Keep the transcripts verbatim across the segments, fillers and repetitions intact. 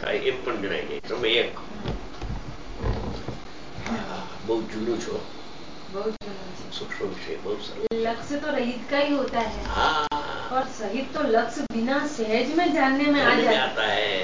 થાય એમ પણ જણાય જાય. સમય એક બહુ જૂનું છો, सूक्ष्म विषय बहुत सरल. लक्ष्य तो रहित का ही होता है. हाँ. और सहित तो लक्ष्य बिना सहज में जानने में आ जाता, आता है.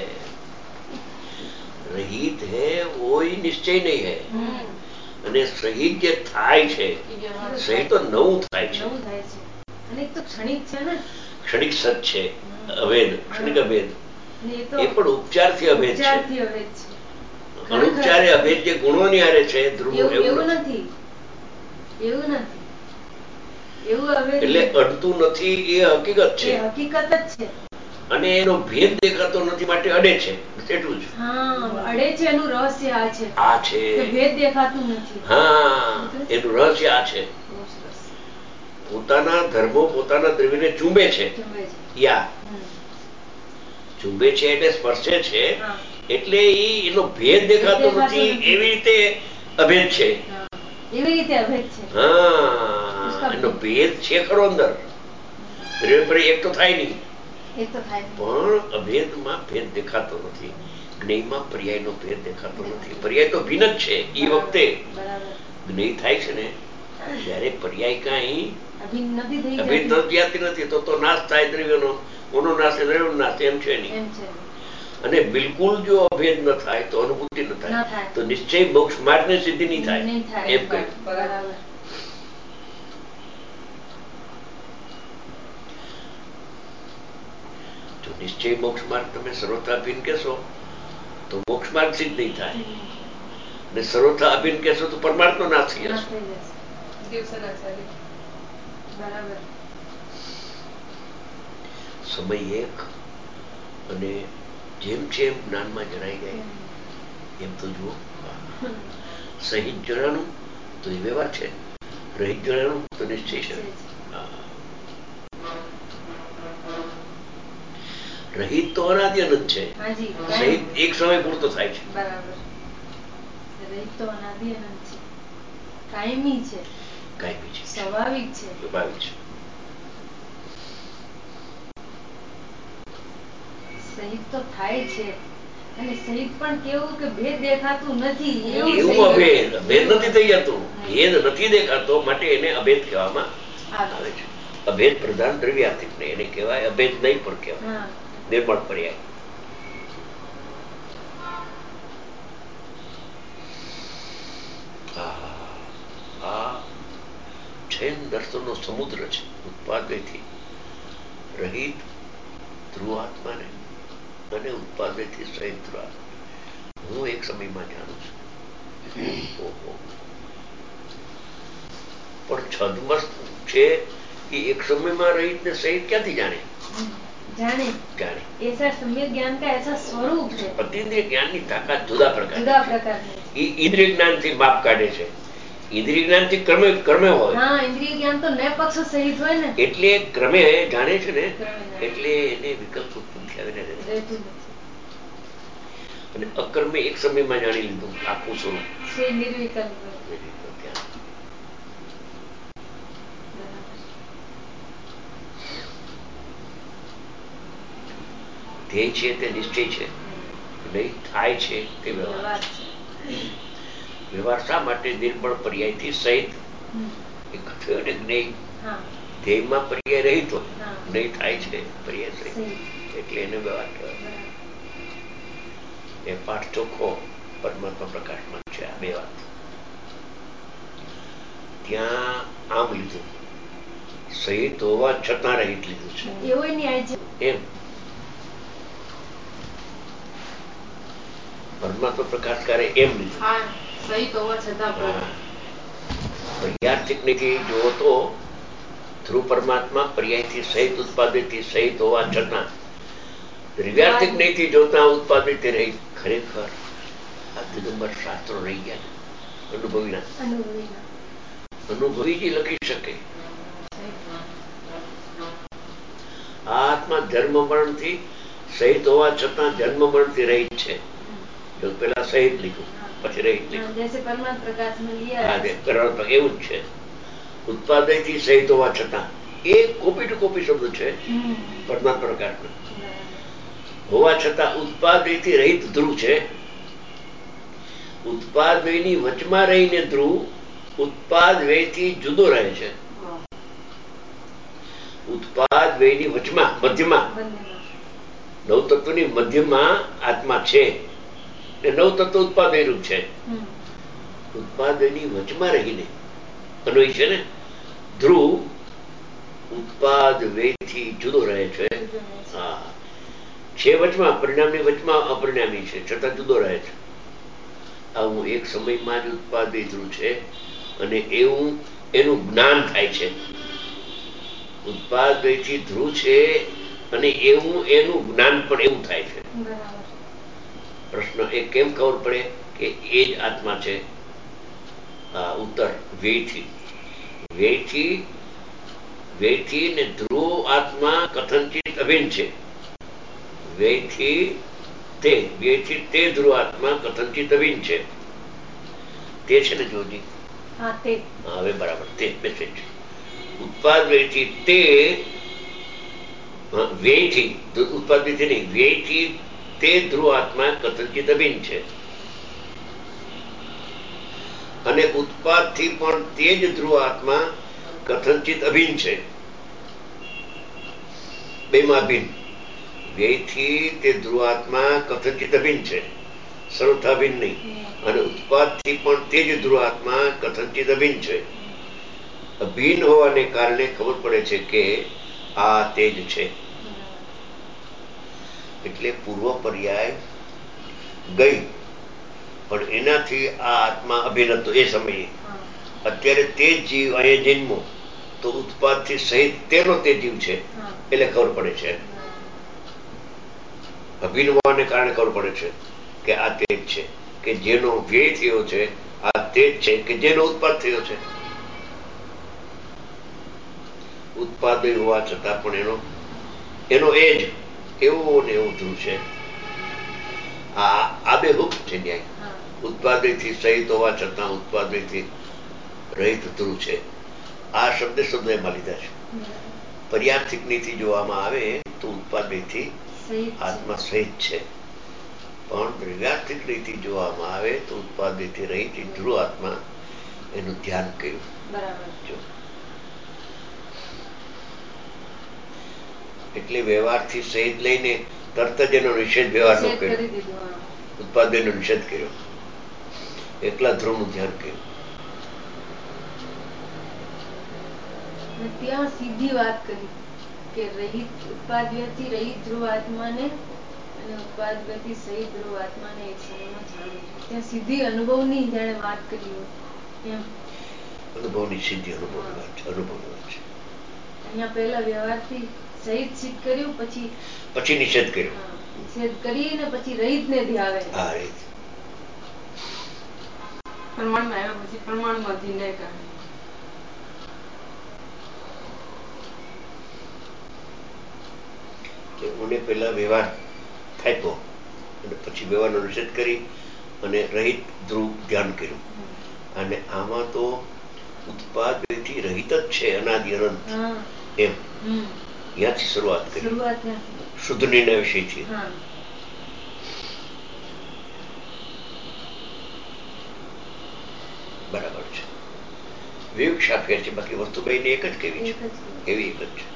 रहित है वो ही निश्चय नहीं है. અને સહિત જે થાય છે સહિત તો નવું થાય છે. નવું થાય છે. અને એક તો ક્ષણિક છે ને, ક્ષણિક સત છે, અભેદ, ક્ષણિક અભેદ. એ પણ ઉપચારથી અભેદ છે. ઉપચારથી અભેદ છે. અનુપચારે અભેદ જે ગુણોની હારે છે ધ્રુવ એવું નથી, એવું નથી, એવું અભેદ એટલે અડતું નથી એ હકીકત છે. એ હકીકત જ છે. અને એનો ભેદ દેખાતો નથી માટે અડે છે, એટલું જ. હા, અડે છે એનું રહસ્ય આ છે. આ છે. ભેદ દેખાતું નથી. હા, એનું રહસ્ય આ છે. પોતાના ધર્મો પોતાના દ્રવ્યને ચૂંબે છે. યા ચૂંબે છે એટલે સ્પર્શે છે, એટલે એનો ભેદ દેખાતો નથી એવી રીતે અભેદ છે. એવી રીતે અભેદ છે. હા, એનો ભેદ છે ખરો અંદર. દ્રવ્ય પર એક તો થાય નહીં, એક તો થાય પણ અભેદમાં ભેદ દેખાતો નથી. જ્ઞેયમાં પર્યાયનો ભેદ દેખાતો નથી. પર્યાય તો ભિન્ન જ છે. એ વખતે જ્ઞેય થાય છે ને ત્યારે પર્યાય કાંઈ અભિન્ન થતી નથી. તો તો નાશ થાય દ્રવ્યનો, ઓનો નાશ દ્રવ્યનો નાશ, એમ છે નહીં. અને બિલકુલ જો અભેદ ન થાય તો અનુભૂતિ ન થાય તો નિશ્ચય મોક્ષ માર્ગની સિદ્ધિ નહીં થાય એમ કહ્યું. જો નિશ્ચય મોક્ષ માર્ગ તમે સર્વથા અભિન્ન કહેશો તો મોક્ષ માર્ગ સિદ્ધ નહીં થાય. ને સર્વથા અભિન્ન કહેશો તો પરમાર્થનો નાશ થઈ જશે. સમય એક અને જેમ જેમ જ્ઞાનમાં જણાઈ જાય એમ તો જુઓ. સહિત જણાનું તો એ વ્યવહાર છે, રહિત જણાનું તો નિશ્ચય છે. રહિત તો અનાદિ અનંત છે, સહિત એક સમય પૂરતો થાય છે. બરાબર. રહિત તો અનાદિ અનંત છે, કાયમી છે, કાયમી છે, સ્વાભાવિક છે, સ્વાભાવિક છે. સહિત તો થાય છે અને સહિત પણ કેવું કે ભેદ દેખાતું નથી એવું અભેદ ભેદ નથી થઈ જતું. ભેદ નથી દેખાતો માટે એને અભેદ કહેવામાં આવે છે. અભેદ પ્રધાન દ્રવ્યાર્થિક ને એને કહેવાય અભેદ નહીં પણ કહેવાય નિર્મળ પર્યાય. આ જૈન દર્શનનો સમુદ્ર છે. ઉત્પાદયથી રહિત ધ્રુવાત્માને અને ઉત્પાદયથી સહિત ધ્રુવાત્મા હું એક સમયમાં જાણું છું. પણ છદમસ્ત છે એ એક સમયમાં રહિત ને સહિત ક્યાંથી જાણે? જાણે જાણે ऐसा सम्यक ज्ञान का ऐसा स्वरूप है. અતિન્દ્રિય જ્ઞાનની તાકાત જુદા પ્રકાર જુદા પ્રકારની એ ઇન્દ્રિય જ્ઞાનથી માપ કાઢે છે. ઇન્દ્રિય જ્ઞાનથી ક્રમે ક્રમે હોય. હા, ઇન્દ્રિય જ્ઞાન તો ને પક્ષ સહિત હોય ને એટલે ક્રમે જાણે છે ને એટલે એને વિકલ્પ ઉત્પન્ન થયા રહેતું નથી. અને અકર્મે એક સમયમાં જાણી લીધું આખું સ્વરૂપ નિર્વિકલ્પ. ધ્યેય છે તે નિશ્ચય છે, નહીં થાય છે તે વ્યવહાર છે. વ્યવહાર શા માટે નિર્બળ પર્યાયથી સહિત એક થયો ને જ્ઞેય ધ્યેયમાં પર્યાય રહિત હોય નહીં થાય છે પર્યાય સહિત એટલે એને વ્યવહાર કહેવાય. એ પાઠ ચોખ્ખો પરમાત્મા પ્રકાશમાં છે. આ બે વાત ત્યાં આમ લીધું, સહિત હોવા છતાં રહિત લીધું છે એમ. પરમાત્મા પ્રકાશકારે એમ લીધું પર્યાર્થિક નીતિ જુઓ તો ધ્રુવ પરમાત્મા પર્યાયથી સહિત ઉત્પાદિતથી સહિત હોવા છતાં દ્રવ્યાર્થિક નીતિ જોતા ઉત્પાદિત રહી. ખરેખર આ દિગંબર શાસ્ત્રો રહી ગયા અનુભવીના અનુભવી જ લખી શકે. આ આત્મા જન્મ મરણ થી સહિત હોવા છતાં જન્મ મરણ થી રહિત છે. જો પેલા સહિત લીધું પછી રહિત લીધું એવું જ છે. ઉત્પાદય થી સહિત હોવા છતાં એ કોપી ટુ કોપી શબ્દ છે પરમાત્મા પ્રકાશના. હોવા છતાં ઉત્પાદયથી રહિત ધ્રુવ છે. ઉત્પાદયની વચમાં રહીને ધ્રુવ ઉત્પાદ વ્યયથી જુદો રહે છે. ઉત્પાદ વ્યયની વચમાં મધ્યમાં નવ તત્વની મધ્યમાં આત્મા છે. નવ તત્વ ઉત્પાદય રૂપ છે. ઉત્પાદયની વચમાં રહીને અન્વય છે ને ધ્રુવ ઉત્પાદ વ્યયથી જુદો રહે છે. હા, છે વચમાં, પરિણામની વચમાં અપરિણામી છે, છતાં જુદો રહે છે. આવું એક સમયમાં જ ઉત્પાદય ધ્રુવ છે અને એવું એનું જ્ઞાન થાય છે. ઉત્પાદયથી ધ્રુવ છે અને એવું એનું જ્ઞાન પણ એવું થાય છે. પ્રશ્ન એ કેમ ખબર પડે કે એ જ આત્મા છે? આ ઉત્તર વ્યયથી. વ્યયથી વ્યયથી ને ધ્રુવ આત્મા કથનચિત અભિન્ન છે. વ્યયથી તે વ્યયથી તે ધ્રુવ આત્મા કથનચિત અભિન્ન છે. તે છે ને જોજી? હા, તે. હા, હવે બરાબર તે મેસેજ. ઉત્પાદ વ્યયથી તે વ્યયથી ઉત્પાદ વ્યયથી નહીં વ્યયથી તે ધ્રુવ આત્મા કથનચિત અભિન્ન છે અને ઉત્પાદથી પણ તે જ ધ્રુવ આત્મા કથનચિત અભિન્ન છે. બેમાં અભિન્ન. વ્યયથી તે ધ્રુવ આત્મા કથનચિત અભિન્ન છે, સર્વથા અભિન્ન નહીં. અને ઉત્પાદથી પણ તે જ ધ્રુવ આત્મા કથનચિત અભિન્ન છે. અભિન્ન હોવાને કારણે ખબર પડે છે કે આ તે જ છે. એટલે પૂર્વ પર્યાય ગઈ પણ એનાથી આ આત્મા અભિન્ન હતો એ સમયે. અત્યારે તે જ જીવ અહીંયા જન્મો તો ઉત્પાદથી સહિત તેનો તે જીવ છે એટલે ખબર પડે છે. અભિન્ન હોવાને કારણે ખબર પડે છે કે આ તે જ છે, કે જેનો વ્યય થયો છે આ તે જ છે, કે જેનો ઉત્પાદ થયો છે. ઉત્પાદય હોવા છતાં પણ એનો એનો એ જ એવો ને એવો ધ્રુવ છે. આ આબેહૂબ છે ન્યાય. ઉત્પાદયથી સહિત હોવા છતાં ઉત્પાદયથી રહિત ધ્રુવ છે. આ શબ્દ શબ્દ એમાં લીધા છે. પર્યાર્થિક નીતિ જોવામાં આવે તો ઉત્પાદયથી આત્મા સહિત છે, પણ દ્રવ્યાર્થિક નીતિ જોવામાં આવે તો ઉત્પાદયથી રહિત ધ્રુવ આત્મા એનું ધ્યાન કર્યું. બરાબર. એટલે વ્યવહારથી સહિત લઈને તરત જ એનો નિષેધ વ્યવહાર નો કર્યો. ઉત્પાદયનો નિષેધ કર્યો, એકલા ધ્રુવનું ધ્યાન કર્યું. ત્યાં સીધી વાત કરી કે રહિત ઉત્પાદયથી રહિત ધ્રુવ આત્માને અને ઉત્પાદયથી સહિત ધ્રુવ આત્માને એક સમયમાં જાણવું છે. ત્યાં સીધી અનુભવની જાણે વાત કરી હોય એમ. અનુભવની સીધી અનુભવની વાત છે. અનુભવની વાત છે. અહીંયા પહેલા વ્યવહારથી સહિત સિદ્ધ કર્યું, પછી પછી નિષેધ કર્યો. નિષેધ કરીને પછી રહિતને ધ્યાવે. હા, રહિત. પ્રમાણમાં આવ્યા પછી પ્રમાણમાંથી ન કાઢે. કે મને પહેલા વ્યવહાર થાપ્યો અને પછી વ્યવહારનો નિષેધ કરી અને રહિત ધ્રુવ ધ્યાન કર્યું. અને આમાં તો ઉત્પાદયથી રહિત જ છે અનાદિ અનંત એમ. ત્યાંથી શરૂઆત કરી શુદ્ધ નિર્ણય વિષયથી. બરાબર છે. વિવક્ષા ફેર છે, બાકી વસ્તુ બેને એક જ કેવી છે, એવી એક જ છે.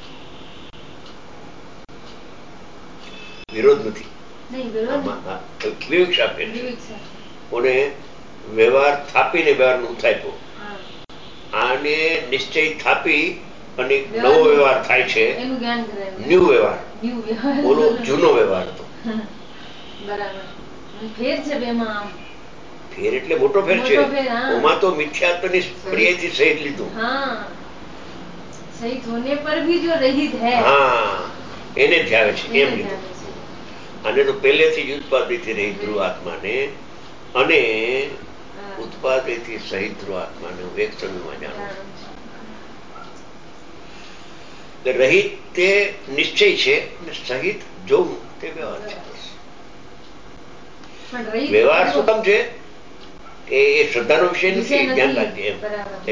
વિરોધ નથી. વિવક્ષા ફેર છે. કોને વ્યવહાર થાપીને વ્યવહારનું થાપ્યો, આને નિશ્ચય થાપી અને નવો વ્યવહાર થાય છે, ન્યુ વ્યવહાર. બોલો જૂનો વ્યવહાર હતો. બરાબર. ફેર છે બેમાં આમ. ફેર એટલે મોટો ફેર છે. ઓમાં તો મિથ્યાત્વની પ્રિયથી સહિત લીધું. હા, સહિત હોને પર ભી જો રહિત હૈ. હા, એને ધ્યાવે છે એમ લીધું. અને તો પહેલેથી જ ઉત્પાદિતથી રહિત ધ્રુવ આત્માને અને ઉત્પાદયથી સહિત ધ્રુવ આત્માને એક સમયમાં જાણવું. રહિત તે નિશ્ચય છે અને સહિત જોવું તે વ્યવહાર છે. વ્યવહાર શું કામ છે કે એ શ્રદ્ધાનો વિષય નથી, ધ્યાન રાખજે એમ.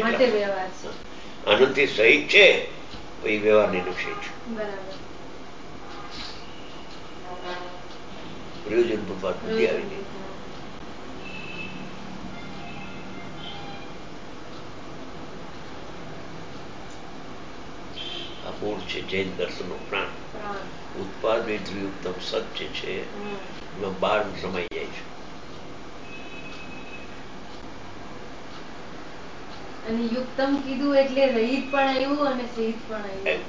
આનંદથી સહિત છે એ વ્યવહારની વિષય છે. પ્રયોજનભૂત વાત બધી આવી ગઈ. આ મૂળ છે જૈન દર્શન નો પ્રાણ. ઉત્પાદ વેધ્યુક્તમ સત્ય છે એમાં બાર સમાઈ જાય છે. અને યુક્તમ કીધું એટલે રહિત પણ આવ્યું અને સહિત પણ આવ્યું.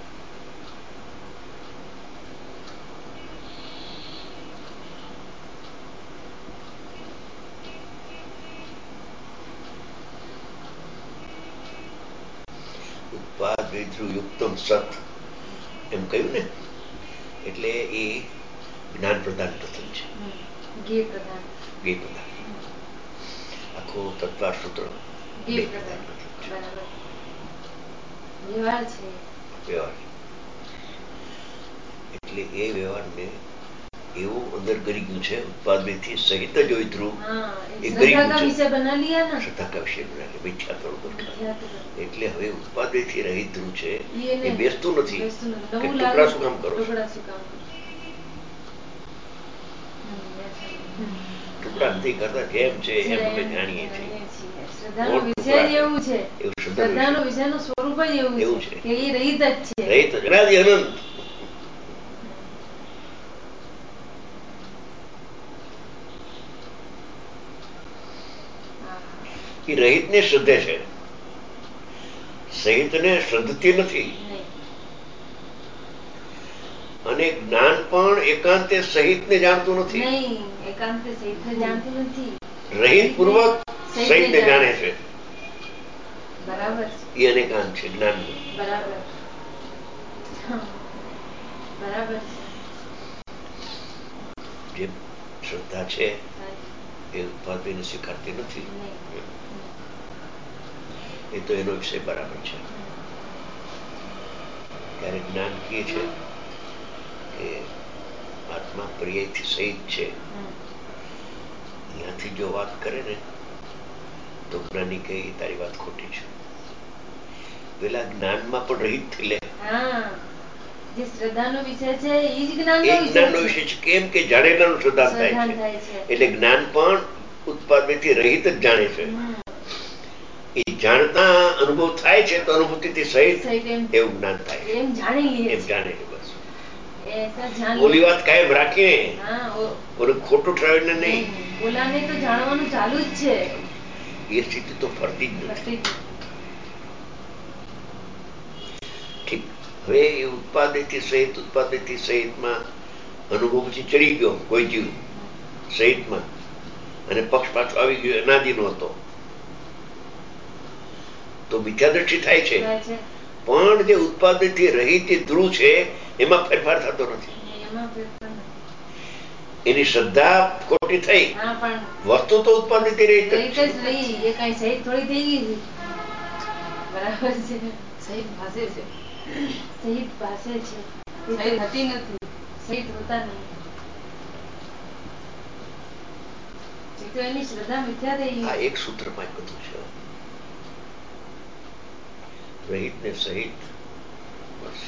ઉત્પાદ વેધ્યુક્તમ સત એમ કહ્યું ને એટલે એ જ્ઞાન પ્રદાન કથન છે. ગે પ્રદાન ગે પ્રદાન આખો તત્વાર સૂત્ર ગે પ્રદાન કથન છે. વ્યવહાર છે. વ્યવહાર એટલે એ વ્યવહારને એવું અંદર કરી ગયું છે. ઉત્પાદ થી સહિત જ હોય ધ્રુવ એ કરી ગયું છે. વિષય બના લિયા ને શ્રદ્ધા કા વિષય બના લિયા. મિથ્યા થોડું એટલે હવે ઉત્પાદ થી રહિત ધ્રુવ છે એ બેસતું નથી કે ટુકડા શું કામ કરો ટુકડા નથી કરતા જેમ છે એમ અમે જાણીએ છીએ. શ્રદ્ધાનો વિષય એવું છે. શ્રદ્ધાનો વિષયનું સ્વરૂપ જ એવું છે કે એ રહિત જ છે. રહિત અનાદિ અનંત. એ રહિત ને શ્રદ્ધે છે, સહિત ને શ્રદ્ધતી નથી. અને જ્ઞાન પણ એકાંતે સહિત ને જાણતું નથી. એકાંતે સહિત ને જાણતું નથી. રહિત પૂર્વક સહિત ને જાણે છે. બરાબર એ અનેકાંત છે જ્ઞાન નું. બરાબર બરાબર જે શ્રદ્ધા છે એ ઉત્પાદને સ્વીકારતી નથી. એ તો એનો વિષય બરાબર છે. ત્યારે જ્ઞાન કહે છે કે આત્મા પર્યાયથી સહિત છે. અહીંયાથી જો વાત કરે ને તો જ્ઞાની કહે તારી વાત ખોટી છે. પેલા જ્ઞાનમાં પણ રહિત થઈ લે. જે શ્રદ્ધાનો વિષય છે એ જ જ્ઞાનનો વિષય છે. કેમ કે જાણેલાનું શ્રદ્ધા થાય છે. એટલે જ્ઞાન પણ ઉત્પાદનથી રહિત જ જાણે છે. એ જાણતા અનુભવ થાય છે તો અનુભૂતિથી સહિત એવું જ્ઞાન થાય છે. એમ જાણી લે એમ જાણે છે બસ. ઓલી વાત કાયમ રાખીએ ઓલું ખોટું ઠરાવીને નહીં. ઓલાને તો જાણવાનું ચાલુ જ છે. એ સ્થિતિ તો ફરતી જ નથી. ઠીક હવે એ ઉત્પાદનથી સહિત ઉત્પાદનથી સહિતમાં અનુભવ પછી ચડી ગયો કોઈ જીવ સહિતમાં અને પક્ષ પાછો આવી ગયો અનાદિનો હતો તો મિથ્યા દ્રષ્ટિ થાય છે. પણ જે ઉત્પાદનથી રહિત ધ્રુવ છે એમાં ફેરફાર થતો નથી. એની શ્રદ્ધા ખોટી થઈ વસ્તુ તો ઉત્પાદનથી રહિત જ છે. એ કઈ સહિત થોડી થઈ ગઈ. બરાબર છે. સહિત ભાષે છે. સહિત ભાષે છે. સહિત હતી નથી. સહિત હોતા નહીં. તો એની શ્રદ્ધા મિથ્યા થઈ. આ એક સૂત્રમાં બધું છે. રહિત ને સહિત બસ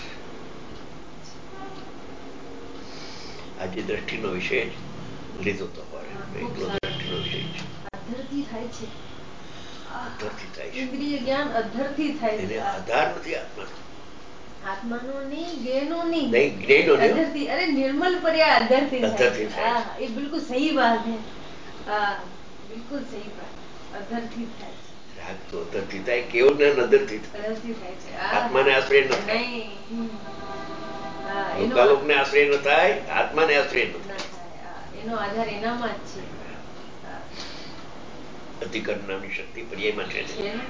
આજે દ્રષ્ટિનો વિષય લીધો તો એકલો દ્રષ્ટિનો વિષય છે. અધરથી થાય છે. અધરથી થાય છે. ઇન્દ્રિય જ્ઞાન અધરથી થાય છે. એને આધાર નથી આત્માનો. આત્માનો નહીં જ્ઞેનો નહીં. નહીં જ્ઞેનો નહીં. અધરથી અરે નિર્મલ પર્યા અધરથી થાય. હા એ બિલકુલ સહી વાત है. હા બિલકુલ સહી વાત. અધરથી થાય છે. રાગ તો અધરથી થાય. કેવું જ્ઞાન અધરથી થાય. અધરથી થાય છે. આત્માને આશ્રય ન થાય. લોકાલોકને આશ્રય ન થાય. આત્માને આશ્રય ન થાય. એનો આધાર એનામાં જ છે. અધિકરણ નામની શક્તિ પર્યાયમાં છે.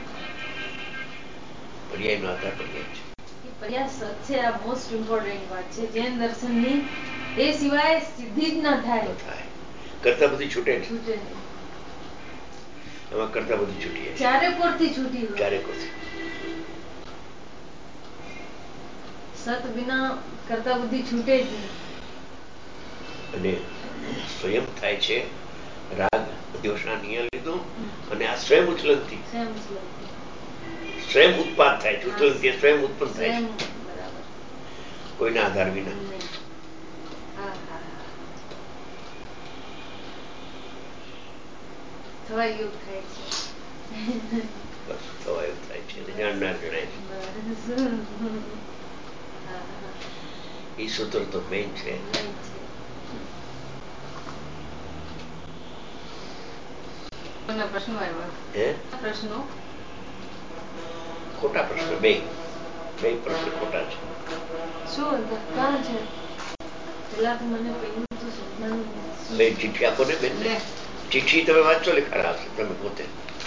પર્યાયનો આધાર પર્યાય છે. પર્યાય સત છે. આ મોસ્ટ ઇમ્પોર્ટન્ટ વાત છે જૈન દર્શનની. એ સિવાય સિદ્ધિ જ ન થાય. કરતા બધી છૂટે છે. છૂટે એમાં કરતા બધી છૂટી જાય. ચારે કોરથી છૂટી જાય. ચારે કોરથી. સત વિના કરતા બુદ્ધિ છૂટે જ નહીં. અને સ્વયં થાય છે રાગ દ્વેષના નિયમ લીધું અને આ સ્વયં ઉચલનથી સ્વયં ઉત્પાદ થાય છે. ઉચલનથી સ્વયં ઉત્પન્ન થાય છે કોઈના આધાર વિના. થવા યોગ થાય છે. બસ થવા યોગ થાય છે, જાણનાર જણાય છે. એ સૂત્ર તો મેઇન છે. પ્રશ્નો આવ્યા, હે પ્રશ્નો ખોટા પ્રશ્ન, બે બે પ્રશ્ન ખોટા છે. શું કાં છે? પેલા તો મને પહેલું તો સમજાણું. બે ચિઠ્ઠી આપો ને બેન. ચિઠ્ઠી તમે વાંચો, લેખા આવશે તમે પોતે.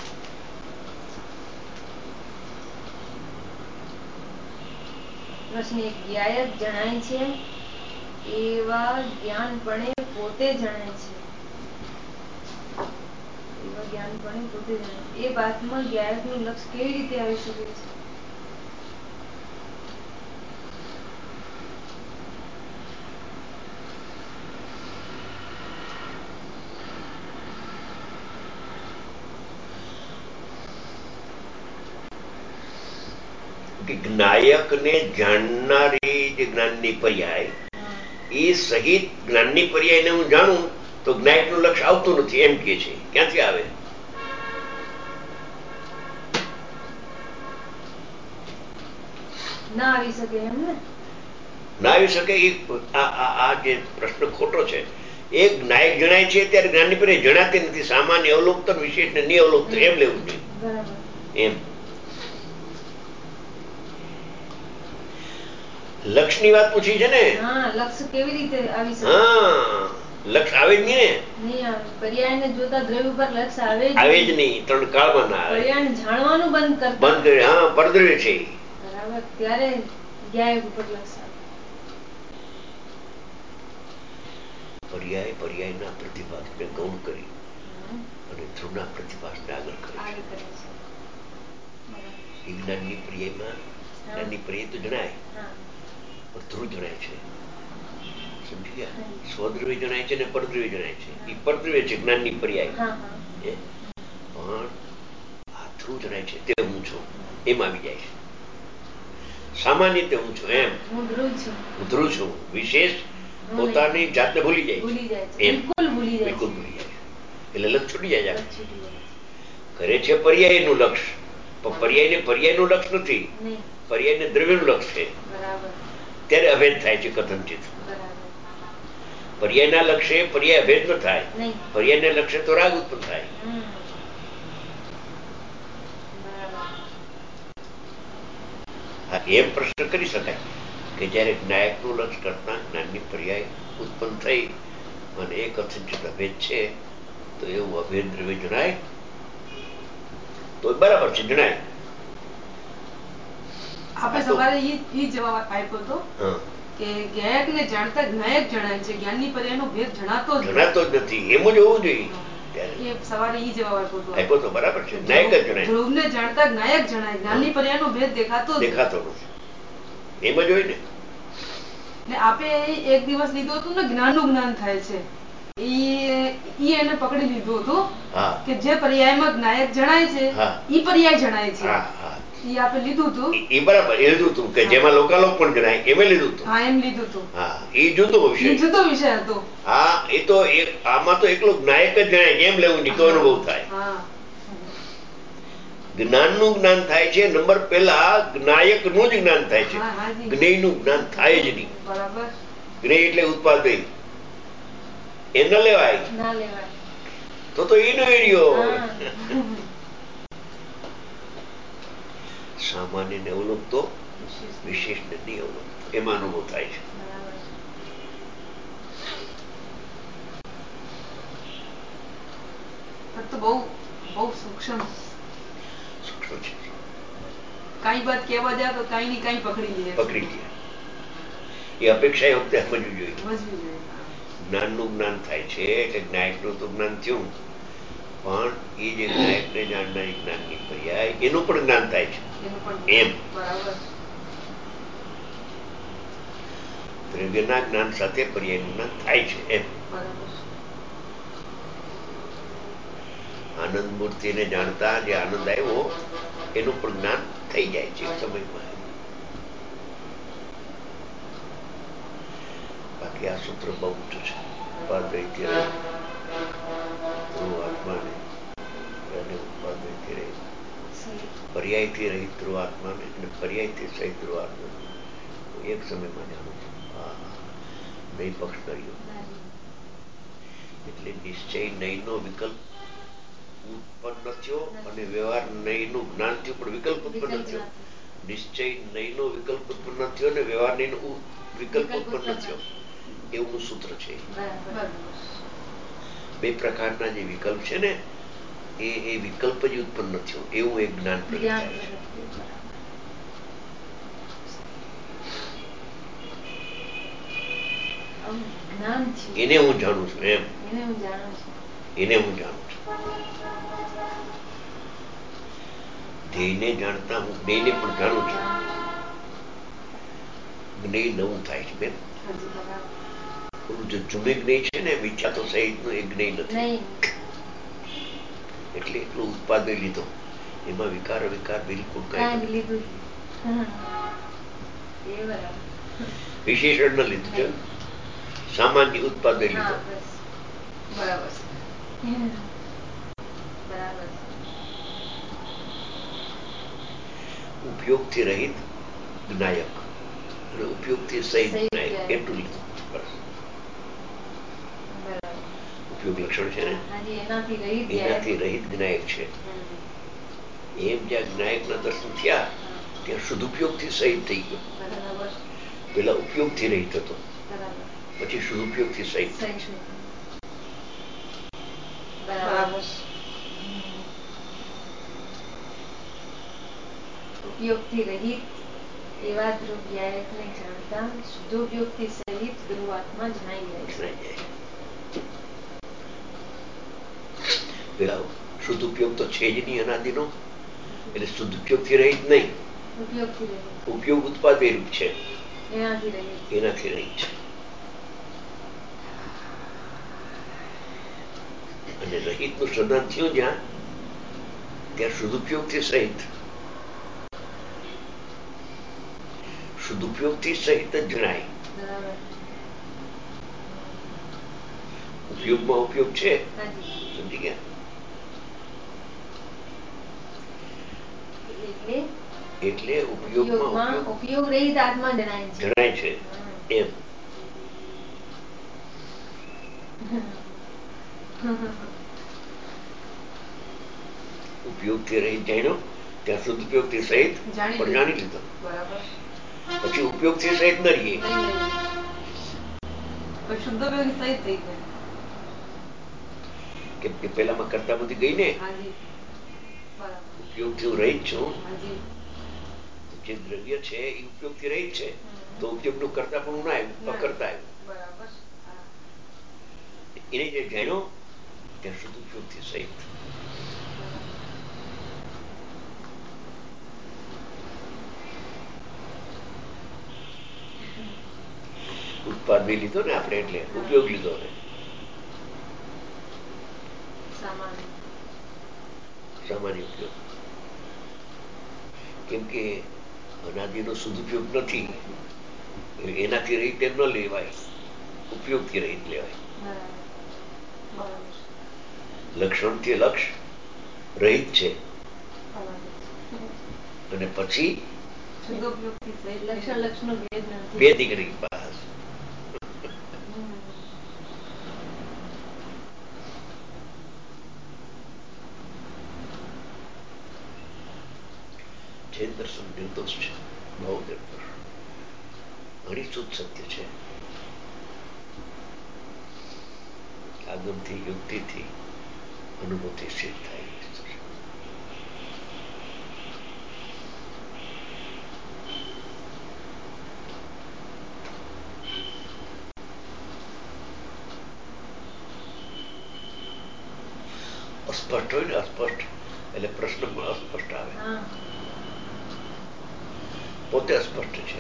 પ્રશ્ન એક, ગાયક જણાય છે એવા જ્ઞાનપણે પોતે જણાય છે. એવા જ્ઞાનપણે પોતે જણાય, એ વાતમાં ગાયકનું લક્ષ કેવી રીતે આવી શકે છે? જ્ઞાયક ને જાણનારી જે જ્ઞાનની પર્યાય, એ સહિત જ્ઞાનની પર્યાયને હું જાણું તો જ્ઞાયક નું લક્ષ આવતું નથી એમ કે છે. ક્યાંથી આવે? ના આવી શકે એમ ને? ના આવી શકે. આ જે પ્રશ્ન ખોટો છે. એક જ્ઞાયક જણાય છે ત્યારે જ્ઞાનની પર્યાય જણાતી નથી. સામાન્ય અવલોકન વિશેષ ને નિઅવલોકન એમ લેવું જોઈએ. એમ લક્ષ ની વાત પૂછી છે ને? લક્ષ કેવી રીતે આવી શકે? હા, લક્ષ આવે જ નહીં ને. પર્યાયને જોતા દ્રવ્ય ઉપર લક્ષ આવે જ આવે જ નહીં. ત્રણ કાળમાં ના આવે. પર્યાયને જાણવાનું બંધ કરતા બંધ કરે. હા, પરદ્રવ્ય છે બરાબર. ત્યારે ગાયક ઉપર લક્ષ આવે. પર્યાય પર્યાયના પ્રતિભાસને ગૌણ કરી અને ધ્રુવના પ્રતિભાસને આગળ કરે છે. જ્ઞાનની પર્યાયમાં જ્ઞાનની પર્યાય તો જણાય પણ ધ્રુવ જણાય છે. સમજી ગયા? સ્વદ્રવ્ય જણાય છે ને પરદ્રવ્ય જણાય છે. એ પરદ્રવ્ય છે જ્ઞાનની પર્યાય. પણ આ ધ્રુવ જણાય છે તે હું છું એમ આવી જાય છે. સામાન્ય તે હું છું એમ. હું ધ્રુવ છું. વિશેષ પોતાની જાતને ભૂલી જાય છે. બિલકુલ ભૂલી જાય છે. એટલે લક્ષ છૂટી જાય છે. કરે છે પર્યાય નું લક્ષ, પણ પર્યાય ને પર્યાય નું લક્ષ નથી. પર્યાય ને દ્રવ્ય નું લક્ષ છે. ત્યારે અભેદ થાય છે કથનચિત. પર્યાય ના લક્ષ્ય પર્યાય અભેદ ન થાય. પર્યાય ના લક્ષ્ય તો રાગ ઉત્પન્ન થાય. હા, એમ પ્રશ્ન કરી શકાય કે જયારે જ્ઞાયક નું લક્ષ કરતા જ્ઞાનની પર્યાય ઉત્પન્ન થઈ અને એ કથનચિત અભેદ છે તો એવું અભેદ દ્રવ્ય જણાય તો બરાબર છે, જણાય. આપણે સવારે ઈ જવાબ આપ્યો હતો કે ગાયક ને જાણતા જ્ઞાયક જણાય છે, જ્ઞાનની પર્યાયનો ભેદ જણાતો જ જણાતો જ નથી. એમ જ હોવું જોઈએ. એ સવારે ઈ જવાબ આપ્યો હતો. આપ્યો તો બરાબર છે. જ્ઞાયક જ જણાય. ધ્રુવને જાણતા જ્ઞાયક જણાય, જ્ઞાનની પર્યાયનો ભેદ દેખાતો દેખાતો નથી. એમ જ હોય ને. ને આપે એક દિવસ લીધું હતું ને જ્ઞાનનું જ્ઞાન થાય છે. ઈ એને પકડી લીધું હતું કે જે પર્યાયમાં જ્ઞાયક જણાય છે ઈ પર્યાય જણાય છે. ઈ આપે લીધું હતું. ઈ બરાબર એ લીધું હતું કે જેમાં લોકાલોક પણ જણાય એમ લીધું હતું. હા, એમ લીધું હતું. હા, ઈ જુદો વિષય. ઈ જુદો વિષય હતો. હા, એ તો આમાં તો એકલો જ્ઞાયક જ જણાય એમ લેવું નહીં તો અનુભવ થાય. હા, જ્ઞાનનું જ્ઞાન થાય છે નંબર પહેલા જ્ઞાયક નું જ જ્ઞાન થાય છે. જ્ઞેય નું જ્ઞાન થાય જ નહીં. બરાબર. જ્ઞેય એટલે ઉત્પાદય એ ન લેવાય. ના લેવાય. તો તો એનો એરિયો સામાન્ય ને અવલોકતો વિશેષ ને નહીં અવલોકતો એમાં અનુભવ થાય છે. તો બહુ બહુ સૂક્ષ્મ સૂક્ષ્મ છે. કઈ વાત કહેવા જાય તો કઈ ની કઈ પકડી લે પકડી લે. એ અપેક્ષા એ વખતે સમજવી જોઈએ. જ્ઞાન નું જ્ઞાન થાય છે કે જ્ઞાયક નું તો જ્ઞાન થયું પણ એ જે જ્ઞાયક ને જાણનારી જ્ઞાનની પર્યાય એનું પણ જ્ઞાન થાય છે એમ. દ્રવ્યના જ્ઞાન સાથે પર્યાયનું જ્ઞાન થાય છે એમ. આનંદ મૂર્તિને જાણતા જે આનંદ આવ્યો એનું પણ જ્ઞાન થઈ જાય છે સમયમાં. બાકી આ સૂત્ર બહુ ઊંચું છે. ધ્રુવ આત્માને અને ઉત્પાદનથી રહિત, પર્યાયથી રહિત ધ્રુવાત્માને અને પર્યાયથી સહિત ધ્રુવાત્માને એક સમયમાં જાણું છું. હા, નહીં પક્ષ કર્યો એટલે નિશ્ચય નહીંનો વિકલ્પ ઉત્પન્ન થયો અને વ્યવહાર નહીંનું જ્ઞાન થયું, પણ વિકલ્પ ઉત્પન્ન થયો. નિશ્ચય નહીંનો વિકલ્પ ઉત્પન્ન થયો અને વ્યવહાર નહીંનો વિકલ્પ ઉત્પન્ન થયો, એવું સૂત્ર છે. બે પ્રકારના જે વિકલ્પ છે ને એ એ વિકલ્પ જ ઉત્પન્ન થયો, એવું એક જ્ઞાન પ્રગટ થાય છે. એને હું જાણું છું, એમ એને હું જાણું છું. ધ્યેયને જાણતા હું જ્ઞેયને પણ જાણું છું. જ્ઞેય નવું થાય છે બેન. ઓલું જે જૂનું જ્ઞેય છે ને મિથ્યા તો સહિતનું એ જ્ઞેય નથી. એટલે એટલો ઉત્પાદન લીધો, એમાં વિકાર વિકાર બિલકુલ કઈ વિશેષણ ન લીધું છે, સામાન્ય ઉત્પાદન લીધો. ઉપયોગથી રહિત જ્ઞાયક અને ઉપયોગથી સહિત જ્ઞાયક એટલું લીધું. બસ ઉપયોગ લક્ષણ છે ને એનાથી રહિત જ્ઞાયક છે. એમ જ્યાં જ્ઞાયકના દર્શન થયા ત્યાં સદુપયોગથી સહિત થઈ ગયો. પેલા ઉપયોગથી રહિત હતો, પછી સદુપયોગથી સહિત. ઉપયોગથી રહિત એવા ધ્રુવ જ્ઞાયકને જાણતા શુદ્ધોપયોગથી સહિત ધ્રુવાત્મા જણાઈ જાય છે. પેલા સદુપયોગ તો છે જ નહીં અનાદિનો, એટલે સદુપયોગથી રહિત નહીં, ઉપયોગ ઉત્પાદે રૂપ છે, એનાથી રહિત છે. અને રહિતનું સદન થયું જ્યાં ત્યાં સદુપયોગથી સહિત, સદુપયોગથી સહિત જ જણાય. ઉપયોગમાં ઉપયોગ છે, સમજી ગયા? એટલે ઉપયોગમાં ઉપયોગ રહિત આત્મા જણાય છે. જણાય છે એમ. ઉપયોગથી રહિત જાણ્યો ત્યાં સદુપયોગથી સહિત પણ જાણી લીધો. પછી ઉપયોગથી સહિત ન રહીએ, કેમ કે પેલામાં કરતા બધી ગઈ ને. ઉપયોગથી હું રહિત છું, જે દ્રવ્ય છે એ ઉપયોગથી રહિત છે, તો ઉપયોગનું કરતા પણ ના આવ્યું, અકર્તા આવ્યું. એને જે જાણ્યો ત્યાં સદુપયોગથી સહિત. ઉત્પાદ બી લીધો ને આપણે, એટલે ઉપયોગ લીધો ને સામાન્ય ઉપયોગ. કેમ કે અનાદિનો સદુપયોગ નથી, એનાથી રહિત એમ ન લેવાય, ઉપયોગથી રહિત લેવાય. લક્ષણથી લક્ષ રહિત છે અને પછી બે દીકરી પાસ. જૈન દર્શન નિર્દોષ છે, બહુ નિર્દોષ, ઘણી શુદ્ધ સત્ય છે. આગમથી યુક્તિથી અનુભૂતિ સિદ્ધ થાય. અસ્પષ્ટ હોય ને, અસ્પષ્ટ એટલે પ્રશ્ન પણ અસ્પષ્ટ આવે, પોતે અસ્પષ્ટ છે.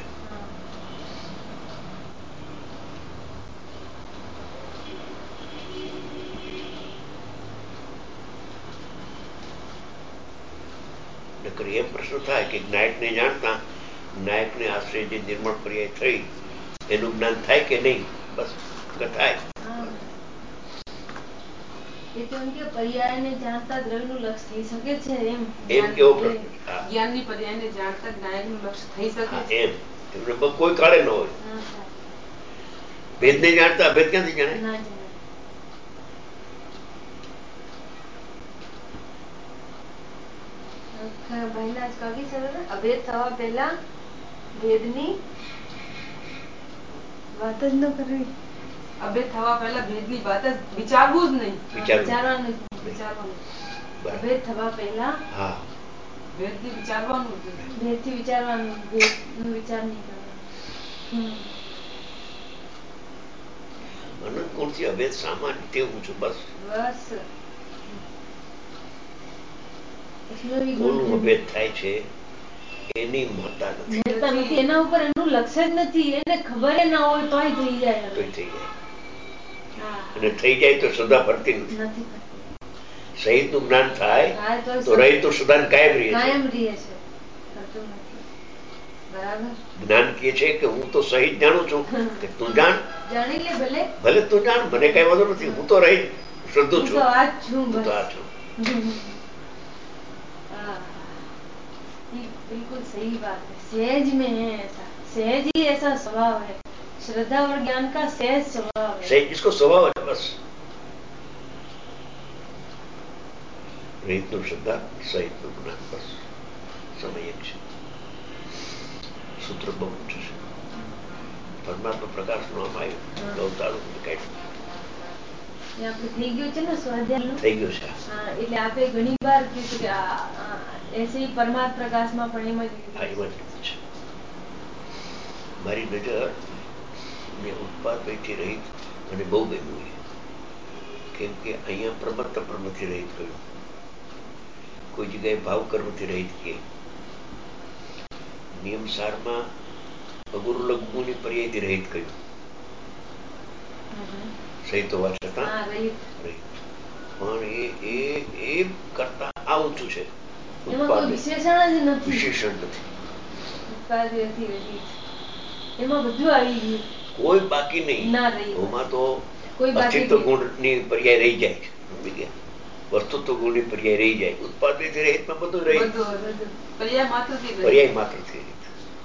નકર એમ પ્રશ્ન થાય કે નાયકને જાણતા નાયકને આશ્રય જે નિર્મળ પર્યાય થઈ એનું જ્ઞાન થાય કે નહીં? બસ થાય. એ તો એમ કે પર્યાયને જાણતા દ્રવ્યનું લક્ષ થઈ શકે છે એમ એમ કેવો પ્રશ્ન. જ્ઞાનની પર્યાયને જાણતા જ્ઞાનનું લક્ષ થઈ શકે છે એમ એમને કોઈ કાળે ન હોય. ભેદ નહીં જાણતા અભેદ ક્યાંથી જાણે? ના જાણે. ભાઈના કવિ છે અભેદ થવા પહેલા ભેદની વાત જ ન કરવી. અભેદ થવા પહેલા ભેદની વાત જ વિચારવું જ નહીં. વિચારવાનું વિચારવાનું અભેદ થવા પહેલા હા ભેદથી વિચારવાનું જ ભેદથી વિચારવાનું ભેદનો વિચાર નહીં કરવાનો. અનંત કોણથી અભેદ સામાન્ય તેવું છું બસ બસ કોનું અભેદ થાય છે એની મહત્તા નથી. એના ઉપર એનું લક્ષ જ નથી. એને ખબર ના હોય તોય થઈ જાય. તોય થઈ જાય. અને થઈ જાય તો સદા ફરતી નથી. સહિત નું જ્ઞાન થાય તો રહી તો સદા કાયમ રહે કાયમ રહે છે. બરાબર. જ્ઞાન કે છે કે હું તો સહિત જાણું છું કે તું જાણ જાણી લે ભલે ભલે તું જાણ મને કઈ વાંધો નથી. હું તો રહી શ્રદ્ધુ છું. હું તો આ જ છું. હું તો આ છું. बिल्कुल सही बात है. सहज में है ऐसा. सहज ही ऐसा स्वभाव है. श्रद्धा और ज्ञान का सहज स्वभाव है. सहज इसको स्वभाव है बस. रहित નું શ્રદ્ધા સહિત નું જ્ઞાન બસ સમય એક છે. સૂત્ર બહુ ઊંચું છે. પરમાત્મા પ્રકાશ નું આમ આવ્યું બહુ સારું કાઢ્યું. આપણે થઈ ગયું છે ને સ્વાધ્યાયનું થઈ ગયું છે. હા એટલે આપણે ઘણી વાર કીધું કે આ એસે પરમાત્મા પ્રકાશમાં પણ એમ જ હા એમ જ છે. મારી નજર ને ઉત્પાદ થી રહિત અને બહુ ગમ્યું છે. કેમ કે અહીંયા પ્રમત્ત પ્રમથી રહિત કર્યું. કોઈ જગ્યાએ ભાવ કર્મથી રહિત કે નિયમ સારમાં અગુરુ લઘુની પર્યાયથી રહિત કર્યું. સહિત હોવા છતાં રહિત. પણ એ એ કરતા આ ઊંચું છે. એમાં કોઈ વિશેષણ જ નથી. વિશેષણ નથી. ઉત્પાદયથી રહિત એમાં બધું આવી ગયું. કોઈ બાકી નહીં. ના રહી. ઓમાં તો અસ્તિત્વ ગુણની પર્યાય રહી જાય છે. સમજી ગયા? વસ્તુત્વ ગુણની પર્યાય રહી જાય. ઉત્પાદનથી રહિતમાં બધું રહી પર્યાય માત્રથી પર્યાય માત્રથી રહિત.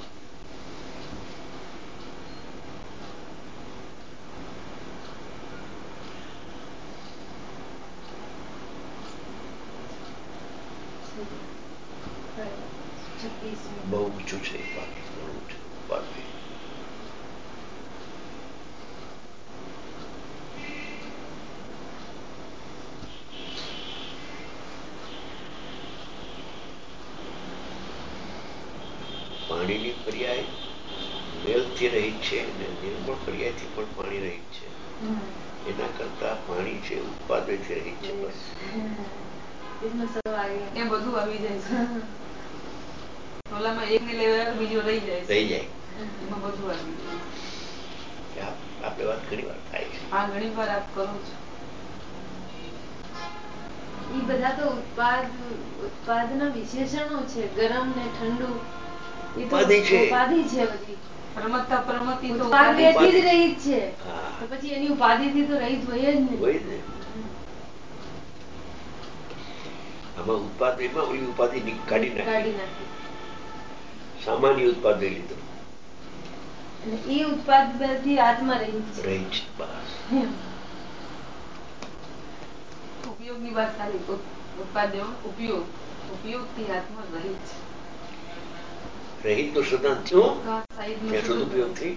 બહુ ઊંચું છે. બાકી ઘણું ઊંચું બાકી. પાણીની પર્યાય મેલથી રહી છે અને નિર્મળ પર્યાયથી પણ પાણી રહી છે. એના કરતા પાણી છે ઉત્પાદનથી રહી છે બસ. એ બધું આવી જાય છે. ઓલામાં એક ને લેવા બીજો રહી જાય રહી જાય. એમાં બધું આવી જાય. આપણે વાત ઘણી વાર થાય છે. હા ઘણી વાર આપ કરો છો. એ બધા તો ઉત્પાદ ઉત્પાદના વિશેષણો છે. ગરમ ને ઠંડુ એ તો ઉપાધિ છે. ઉપાધિ છે બધી. પ્રમત્તા પ્રમતિ તો ઉપાધિથી જ રહિત છે. તો પછી એની ઉપાધિથી તો રહિત હોય જ ને. હોય ને. આમાં ઉત્પાદનમાં ઓલી ઉપાધિ કાઢી નાખી. સામાન્ય ઉત્પાદ લીધો. એ ઉત્પાદથી આત્મા રહી છે. રહી છે બસ. ઉપયોગની વાત ખાલી ઉત્પાદ ઉપયોગ ઉપયોગથી આત્મા રહિત છે. રહિત તો સદાંત છું ત્યાં સદુપયોગ થી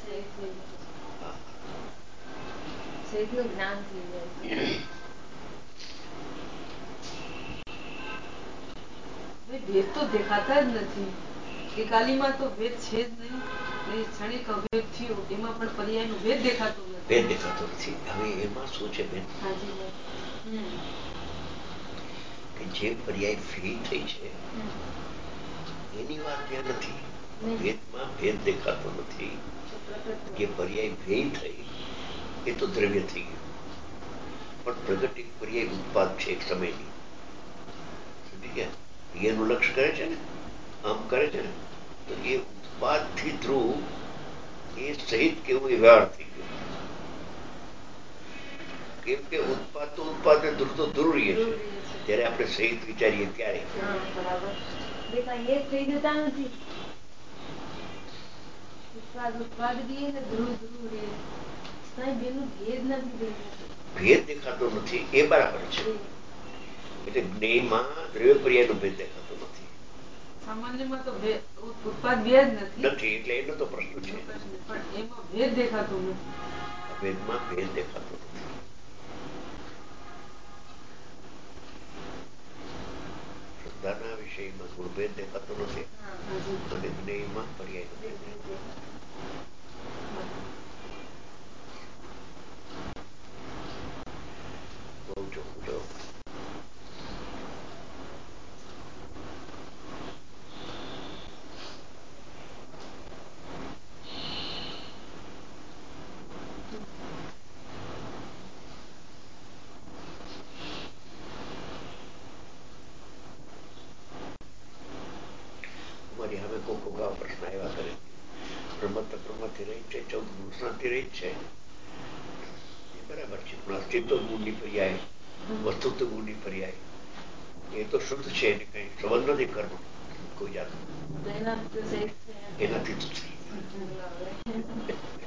સહિતનું જ્ઞાન થઈ જાય. ભેદ તો દેખાતા જ નથી. એકાલીમાં તો ભેદ છે જ નહીં. ક્ષણિક અભેદ થયો એમાં પણ પર્યાયનો ભેદ દેખાતો નથી. ભેદ દેખાતો નથી. હવે એમાં શું છે બેન કે જે પર્યાય ફેલ થઈ છે એની વાત ત્યાં નથી. ભેદમાં ભેદ દેખાતો નથી. જે પર્યાય ભેદ થઈ એ તો દ્રવ્ય થઈ ગયું. પણ પ્રગટ એક પર્યાય ઉત્પાદ છે એક સમયની. સમજી ગયા? એનું લક્ષ્ય કરે છે ને આમ કરે છે ને તો એ ઉત્પાદ થી ધ્રુવ એ સહિત કેવું એ વ્યવહાર થઈ ગયો. કેમ કે ઉત્પાદ તો ઉત્પાદ ને ધ્રુવ તો ધ્રુવ રહીએ છે ત્યારે આપણે સહિત વિચારીએ ત્યારે બરાબર એક થઈ જતા નથી. ઉત્પાદ ઉત્પાદ રહીએ ને ધ્રુવ ધ્રુવ રહીએ બેનું ભેદ નથી દેખાતો. ભેદ દેખાતો નથી એ બરાબર છે. એટલે જ્ઞેયમાં દ્રવ્ય પર્યાય નો ભેદ દેખાતો નથી. સામાન્યમાં તો ઉત્પાદ બે જ નથી નથી એટલે એનો તો પ્રશ્ન છે પણ એમાં ભેદ દેખાતો નથી. ભેદમાં ભેદ દેખાતો નથી. શ્રદ્ધાના વિષયમાં ગુણભેદ દેખાતો નથી અને જ્ઞેયમાં પર્યાય નો ભેદ દેખાતો. બહુ ચોખ્ખું જો અમારી હવે કોઈ કોઈ આવા પ્રશ્ન આવ્યા કરે બ્રહ્મ તત્વમાંથી રહી છે ચૌદ ગુણથી રહી છે એ બરાબર છે પણ અસ્તિત્વ ગુણની પર્યાય વસ્તુત્વ ગુણની પર્યાય એ તો શુદ્ધ છે એને કઈ સંબંધ નથી કર્મ કોઈ જાત એનાથી જ